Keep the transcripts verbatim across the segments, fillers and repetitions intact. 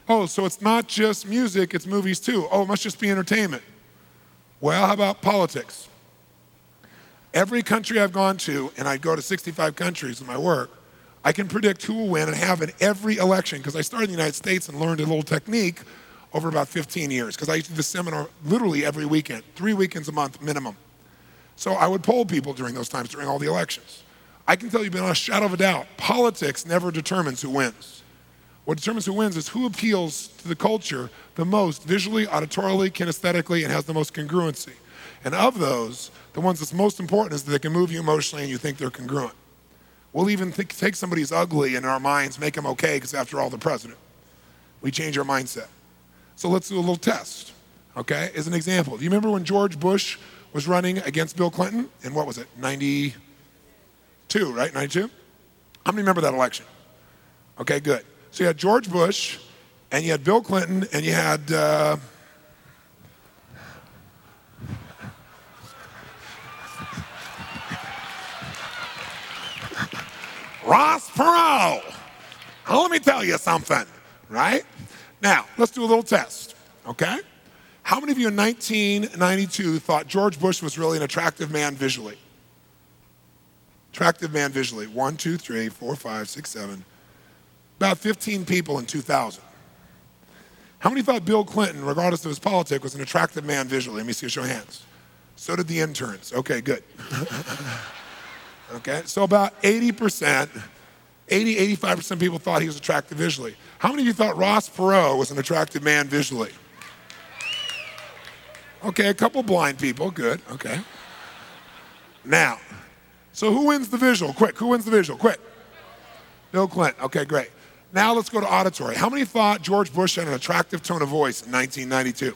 Oh, so it's not just music, it's movies too. Oh, it must just be entertainment. Well, how about politics? Every country I've gone to, and I go to sixty-five countries in my work, I can predict who will win and have in every election, because I started in the United States and learned a little technique over about fifteen years, because I used to do this seminar literally every weekend, three weekends a month minimum. So I would poll people during those times, during all the elections. I can tell you beyond a shadow of a doubt, politics never determines who wins. What determines who wins is who appeals to the culture the most visually, auditorily, kinesthetically, and has the most congruency. And of those, the ones that's most important is that they can move you emotionally and you think they're congruent. We'll even think, take somebody who's ugly in our minds, make them okay, because after all, the president. We change our mindset. So let's do a little test, okay? As an example, do you remember when George Bush was running against Bill Clinton in, what was it, ninety-two, right, ninety-two? How many remember that election? Okay, good. So you had George Bush, and you had Bill Clinton, and you had, uh, Ross Perot. Now, let me tell you something, right? Now, let's do a little test, okay? How many of you in nineteen ninety-two thought George Bush was really an attractive man visually? Attractive man visually. One, two, three, four, five, six, seven. About fifteen people in two thousand. How many thought Bill Clinton, regardless of his politics, was an attractive man visually? Let me see a show of hands. So did the interns. Okay, good. Okay, so about eighty percent, eighty, eighty-five percent of people thought he was attractive visually. How many of you thought Ross Perot was an attractive man visually? Okay, a couple blind people, good, okay. Now, so who wins the visual? Quick, who wins the visual? Quick. Bill Clinton, okay, great. Now let's go to auditory. How many thought George Bush had an attractive tone of voice in nineteen ninety-two?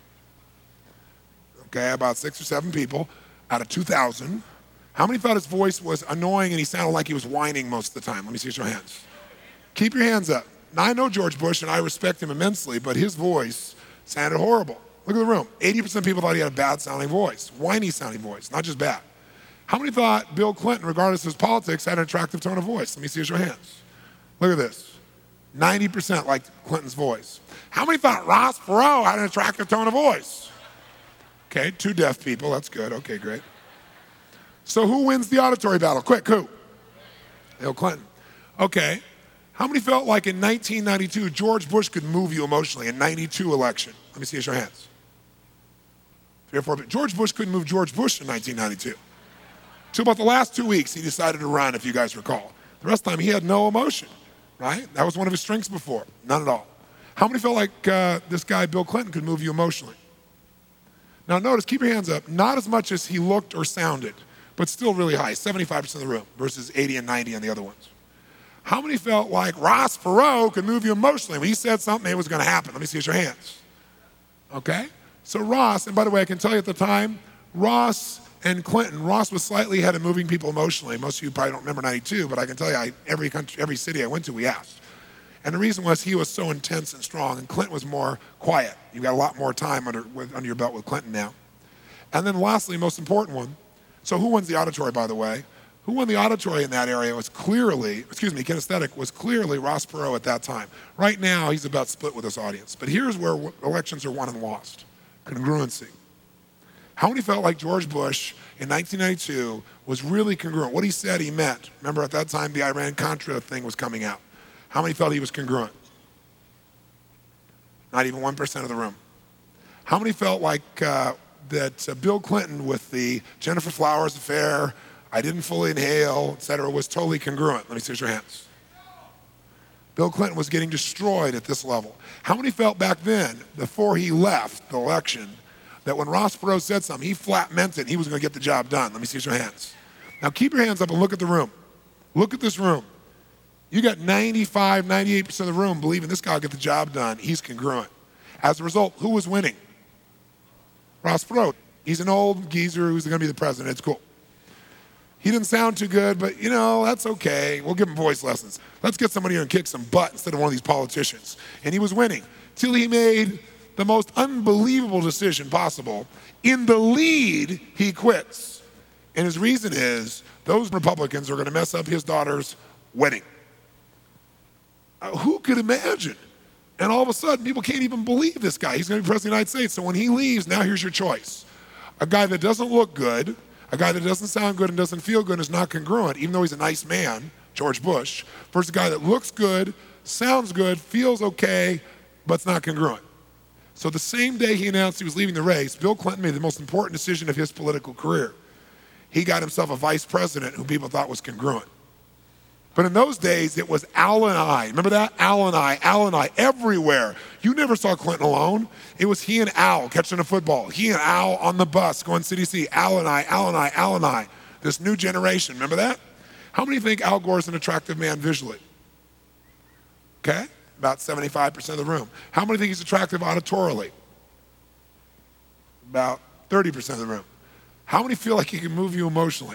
Okay, about six or seven people out of two thousand. How many thought his voice was annoying and he sounded like he was whining most of the time? Let me see your hands. Keep your hands up. Now, I know George Bush and I respect him immensely, but his voice sounded horrible. Look at the room. eighty percent of people thought he had a bad sounding voice, whiny sounding voice, not just bad. How many thought Bill Clinton, regardless of his politics, had an attractive tone of voice? Let me see your hands. Look at this. ninety percent liked Clinton's voice. How many thought Ross Perot had an attractive tone of voice? Okay, two deaf people, that's good, okay, great. So who wins the auditory battle? Quick, who? Bill Clinton. Okay, how many felt like in nineteen ninety-two, George Bush could move you emotionally in ninety-two election? Let me see your hands. Three or four people. George Bush couldn't move George Bush in nineteen ninety-two. So about the last two weeks, he decided to run, if you guys recall. The rest of the time, he had no emotion, right? That was one of his strengths before, none at all. How many felt like uh, this guy, Bill Clinton, could move you emotionally? Now notice, keep your hands up, not as much as he looked or sounded, but still really high, seventy-five percent of the room versus eighty and ninety on the other ones. How many felt like Ross Perot could move you emotionally? When he said something, it was gonna happen. Let me see your hands. Okay? So Ross, and by the way, I can tell you at the time, Ross and Clinton, Ross was slightly ahead of moving people emotionally. Most of you probably don't remember ninety-two, but I can tell you, I, every country, every city I went to, we asked. And the reason was he was so intense and strong, and Clinton was more quiet. You got a lot more time under, with, under your belt with Clinton now. And then lastly, most important one, so who wins the auditory, by the way? Who won the auditory in that area was clearly, excuse me, kinesthetic, was clearly Ross Perot at that time. Right now, he's about split with his audience. But here's where elections are won and lost. Congruency. How many felt like George Bush in nineteen ninety-two was really congruent? What he said, he meant. Remember at that time, the Iran-Contra thing was coming out. How many felt he was congruent? Not even one percent of the room. How many felt like uh, that uh, Bill Clinton with the Gennifer Flowers affair, I didn't fully inhale, et cetera, was totally congruent? Let me see your hands. Bill Clinton was getting destroyed at this level. How many felt back then, before he left the election, that when Ross Perot said something, he flat meant it, he was gonna get the job done? Let me see your hands. Now keep your hands up and look at the room. Look at this room. You got ninety-five, ninety-eight percent of the room believing this guy will get the job done. He's congruent. As a result, who was winning? Ross Perot. He's an old geezer who's gonna be the president, it's cool. He didn't sound too good, but you know, that's okay. We'll give him voice lessons. Let's get somebody here and kick some butt instead of one of these politicians. And he was winning till he made the most unbelievable decision possible. In the lead, he quits. And his reason is those Republicans are gonna mess up his daughter's wedding. Uh, who could imagine And all of a sudden, people can't even believe this guy. He's going to be president of the United States. So when he leaves, now here's your choice. A guy that doesn't look good, a guy that doesn't sound good and doesn't feel good and is not congruent, even though he's a nice man, George Bush, versus a guy that looks good, sounds good, feels okay, but's not congruent. So the same day he announced he was leaving the race, Bill Clinton made the most important decision of his political career. He got himself a vice president who people thought was congruent. But in those days, it was Al and I. Remember that? Al and I, Al and I, everywhere. You never saw Clinton alone. It was he and Al catching a football. He and Al on the bus going C D C. Al and I, Al and I, Al and I. This new generation, remember that? How many think Al Gore's an attractive man visually? Okay, about seventy-five percent of the room. How many think he's attractive auditorily? About thirty percent of the room. How many feel like he can move you emotionally?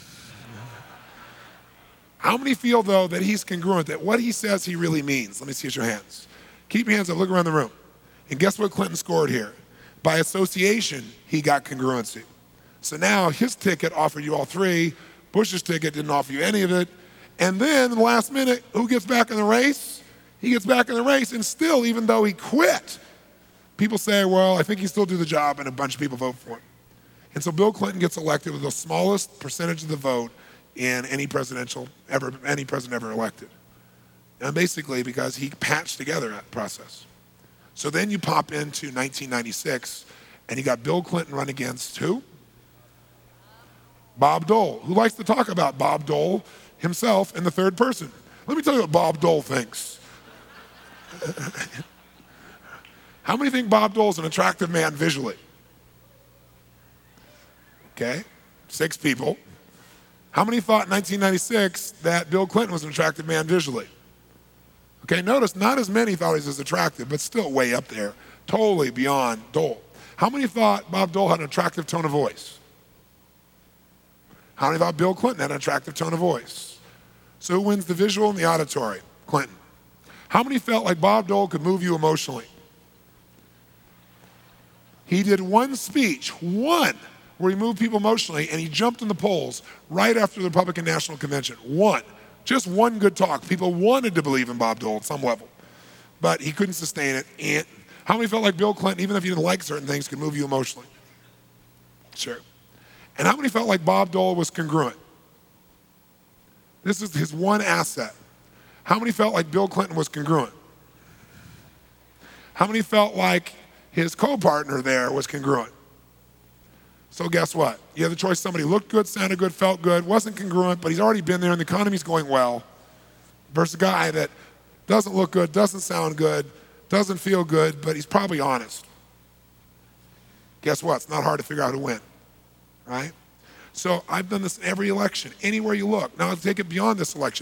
How many feel, though, that he's congruent, that what he says he really means? Let me see your hands. Keep your hands up, look around the room. And guess what Clinton scored here? By association, he got congruency. So now his ticket offered you all three. Bush's ticket didn't offer you any of it. And then in the last minute, who gets back in the race? He gets back in the race, and still, even though he quit, people say, well, I think he still do the job, and a bunch of people vote for him. And so Bill Clinton gets elected with the smallest percentage of the vote in any presidential ever, any president ever elected. And basically because he patched together that process. So then you pop into nineteen ninety-six, and you got Bill Clinton run against who? Bob Dole. Who likes to talk about Bob Dole himself in the third person? Let me tell you what Bob Dole thinks. How many think Bob Dole's an attractive man visually? Okay, six people. How many thought in nineteen ninety-six that Bill Clinton was an attractive man visually? Okay, notice not as many thought he was as attractive, but still way up there, totally beyond Dole. How many thought Bob Dole had an attractive tone of voice? How many thought Bill Clinton had an attractive tone of voice? So who wins the visual and the auditory? Clinton. How many felt like Bob Dole could move you emotionally? He did one speech, one, where he moved people emotionally, and he jumped in the polls right after the Republican National Convention. One. Just one good talk. People wanted to believe in Bob Dole at some level, but he couldn't sustain it. And how many felt like Bill Clinton, even if you didn't like certain things, could move you emotionally? Sure. And how many felt like Bob Dole was congruent? This is his one asset. How many felt like Bill Clinton was congruent? How many felt like his co-partner there was congruent? So guess what? You have the choice. Somebody looked good, sounded good, felt good, wasn't congruent, but he's already been there and the economy's going well, versus a guy that doesn't look good, doesn't sound good, doesn't feel good, but he's probably honest. Guess what? It's not hard to figure out who win, right? So I've done this in every election, anywhere you look. Now I'll take it beyond this election.